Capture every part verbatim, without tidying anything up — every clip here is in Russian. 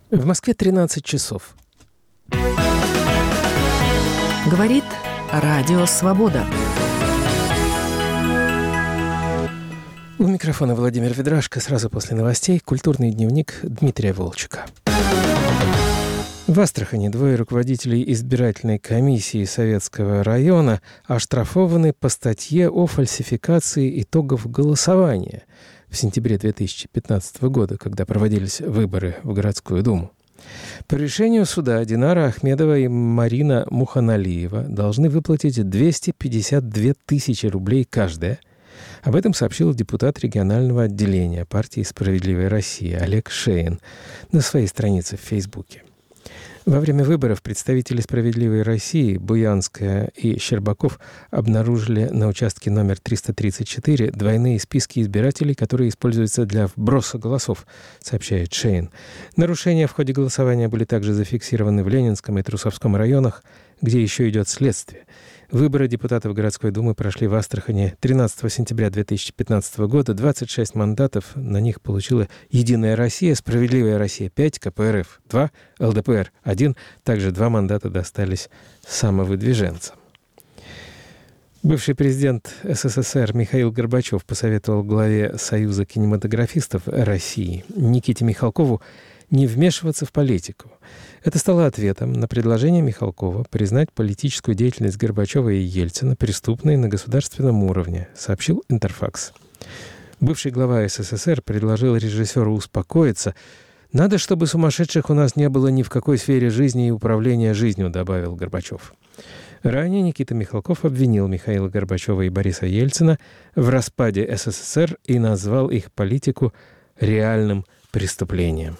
В Москве тринадцать часов. Говорит Радио Свобода. У микрофона Владимир Ведрашко. Сразу после новостей культурный дневник Дмитрия Волчека. В Астрахани двое руководителей избирательной комиссии Советского района оштрафованы по статье о фальсификации итогов голосования в сентябре две тысячи пятнадцатого года, когда проводились выборы в городскую думу. По решению суда Динара Ахмедова и Марина Муханалиева должны выплатить двести пятьдесят две тысячи рублей каждая. Об этом сообщил депутат регионального отделения партии «Справедливая Россия» Олег Шейн на своей странице в Фейсбуке. Во время выборов представители «Справедливой России» Буянская и Щербаков обнаружили на участке номер триста тридцать четыре двойные списки избирателей, которые используются для вброса голосов, сообщает Шейн. Нарушения в ходе голосования были также зафиксированы в Ленинском и Трусовском районах, где еще идет следствие. Выборы депутатов городской думы прошли в Астрахани тринадцатого сентября две тысячи пятнадцатого года. двадцать шесть мандатов на них получила «Единая Россия», «Справедливая Россия» пять, ка пэ эр эф два, эл дэ пэ эр один. Также два мандата достались самовыдвиженцам. Бывший президент эс эс эс эр Михаил Горбачев посоветовал главе Союза кинематографистов России Никите Михалкову не вмешиваться в политику. Это стало ответом на предложение Михалкова признать политическую деятельность Горбачева и Ельцина преступной на государственном уровне, сообщил Интерфакс. Бывший глава эс эс эс эр предложил режиссеру успокоиться. «Надо, чтобы сумасшедших у нас не было ни в какой сфере жизни и управления жизнью», — добавил Горбачев. Ранее Никита Михалков обвинил Михаила Горбачева и Бориса Ельцина в распаде эс эс эс эр и назвал их политику реальным преступлением.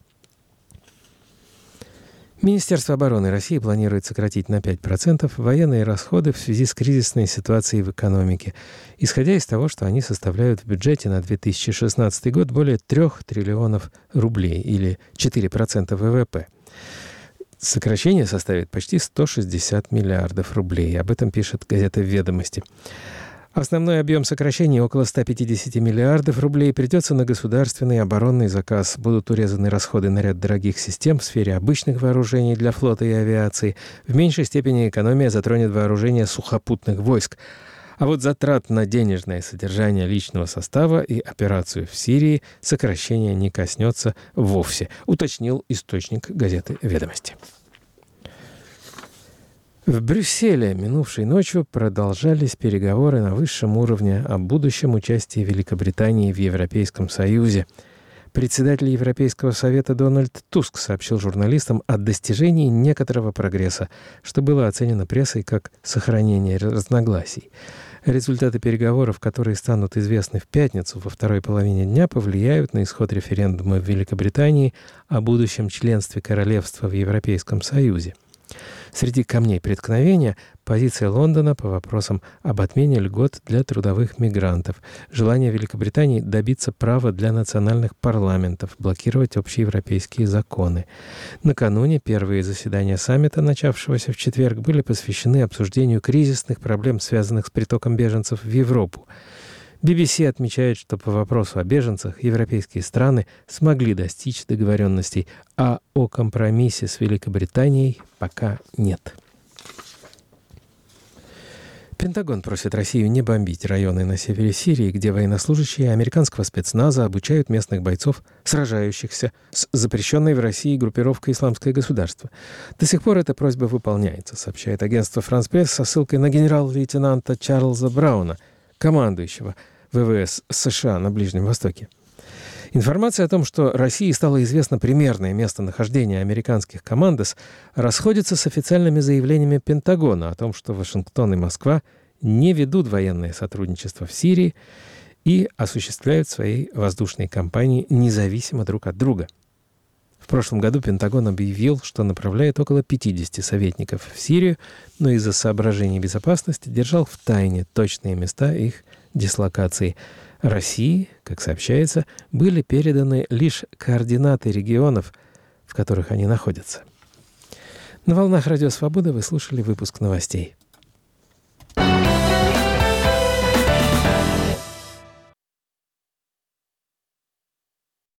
Министерство обороны России планирует сократить на пять процентов военные расходы в связи с кризисной ситуацией в экономике, исходя из того, что они составляют в бюджете на две тысячи шестнадцатый год более трех триллионов рублей, или четыре процента вэ вэ пэ. Сокращение составит почти сто шестьдесят миллиардов рублей. Об этом пишет газета «Ведомости». Основной объем сокращений, около ста пятидесяти миллиардов рублей, придется на государственный оборонный заказ. Будут урезаны расходы на ряд дорогих систем в сфере обычных вооружений для флота и авиации. В меньшей степени экономия затронет вооружение сухопутных войск. А вот затрат на денежное содержание личного состава и операцию в Сирии сокращение не коснется вовсе, уточнил источник газеты «Ведомости». В Брюсселе минувшей ночью продолжались переговоры на высшем уровне о будущем участии Великобритании в Европейском Союзе. Председатель Европейского совета Дональд Туск сообщил журналистам о достижении некоторого прогресса, что было оценено прессой как сохранение разногласий. Результаты переговоров, которые станут известны в пятницу во второй половине дня, повлияют на исход референдума в Великобритании о будущем членстве королевства в Европейском Союзе. Среди камней преткновения – позиция Лондона по вопросам об отмене льгот для трудовых мигрантов, желание Великобритании добиться права для национальных парламентов блокировать общеевропейские законы. Накануне первые заседания саммита, начавшегося в четверг, были посвящены обсуждению кризисных проблем, связанных с притоком беженцев в Европу. би би си отмечает, что по вопросу о беженцах европейские страны смогли достичь договоренностей, а о компромиссе с Великобританией пока нет. Пентагон просит Россию не бомбить районы на севере Сирии, где военнослужащие американского спецназа обучают местных бойцов, сражающихся с запрещенной в России группировкой «Исламское государство». До сих пор эта просьба выполняется, сообщает агентство «Франс Пресс» со ссылкой на генерал-лейтенанта Чарльза Брауна, командующего вэ вэ эс США на Ближнем Востоке. Информация о том, что России стало известно примерное местонахождение американских командос, расходится с официальными заявлениями Пентагона о том, что Вашингтон и Москва не ведут военное сотрудничество в Сирии и осуществляют свои воздушные кампании независимо друг от друга. В прошлом году Пентагон объявил, что направляет около пятидесяти советников в Сирию, но из-за соображений безопасности держал в тайне точные места их дислокации. России, как сообщается, были переданы лишь координаты регионов, в которых они находятся. На волнах Радио Свобода вы слушали выпуск новостей.